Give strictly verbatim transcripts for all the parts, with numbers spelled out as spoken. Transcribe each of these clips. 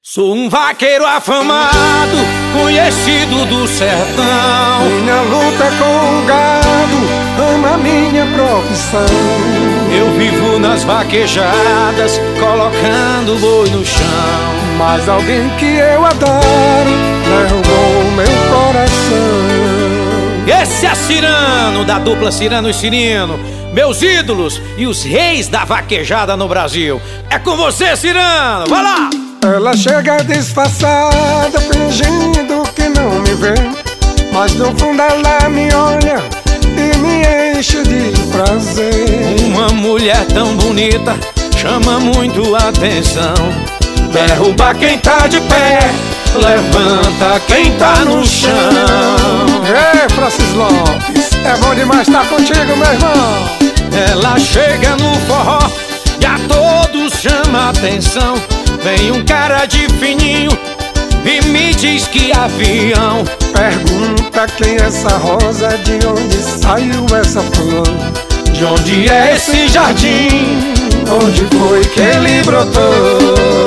Sou um vaqueiro afamado, conhecido do sertão. Minha luta com o gado, ama minha profissão. Eu vivo nas vaquejadas, colocando o boi no chão. Mas alguém que eu adoro derrubou meu coração. Esse é Cirano, da dupla Cirano e Cirino, meus ídolos e os reis da vaquejada no Brasil. É com você, Cirano, vai lá! Ela chega disfarçada, fingindo que não me vê, mas no fundo ela me olha e me enche de prazer. Uma mulher tão bonita chama muito a atenção. Derruba quem tá de pé, levanta quem tá no chão. Ei, Francis Lopes, é bom demais estar contigo, meu irmão. Ela chega no forró e a todos chama a atenção. Vem um cara de fininho e me diz que avião. Pergunta quem é essa rosa, de onde saiu essa flor, de onde é esse jardim, onde foi que ele brotou.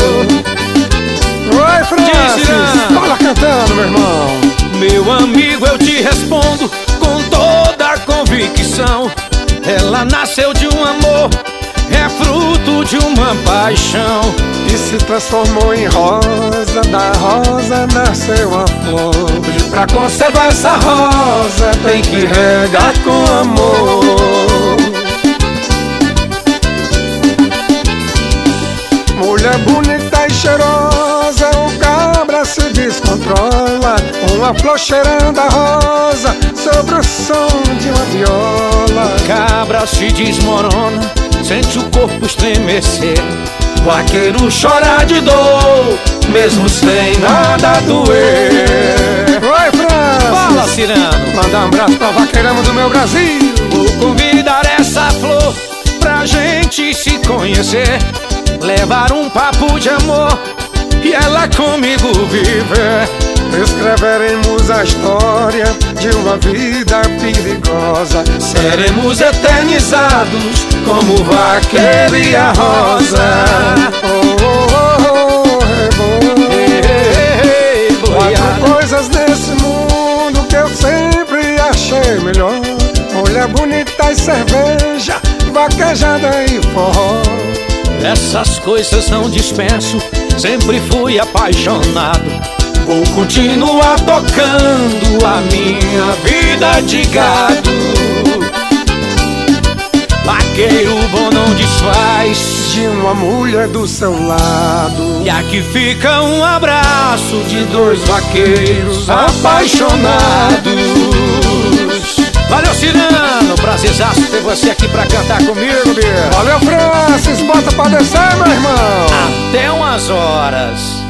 Oi, Francis, fala cantando, meu irmão. Meu amigo, eu te respondo com toda a convicção. Ela nasceu de um amor, é fruto de uma paixão, e se transformou em rosa, da rosa nasceu a flor. E pra conservar essa rosa tem que regar com amor. Mulher bonita e cheirosa, o cabra se descontrola. Uma flor cheirando a rosa sobre o som de uma viola. O cabra se desmorona, sente o corpo estremecer. Vaqueiro chora de dor, mesmo sem nada doer. Oi, Francis, fala, Cirano. Manda um abraço pra vaqueirama do meu Brasil. Vou convidar essa flor pra gente se conhecer, levar um papo de amor e ela comigo viver. Escreveremos a história de uma vida perigosa. Seremos eternizados como o vaqueiro e a rosa. Oh, oh, oh, oh, hey, hey, hey, quatro coisas nesse mundo que eu sempre achei melhor: mulher bonita e cerveja, vaquejada e forró. Essas coisas não dispenso, sempre fui apaixonado. Vou continuar tocando a minha vida de gado. Vaqueiro bom não desfaz de uma mulher do seu lado. E aqui fica um abraço de dois vaqueiros apaixonados. Valeu, Cirano, prazerzaço ter você aqui pra cantar comigo, bicho. Valeu, Francis, bota pra descer, meu irmão. Até umas horas.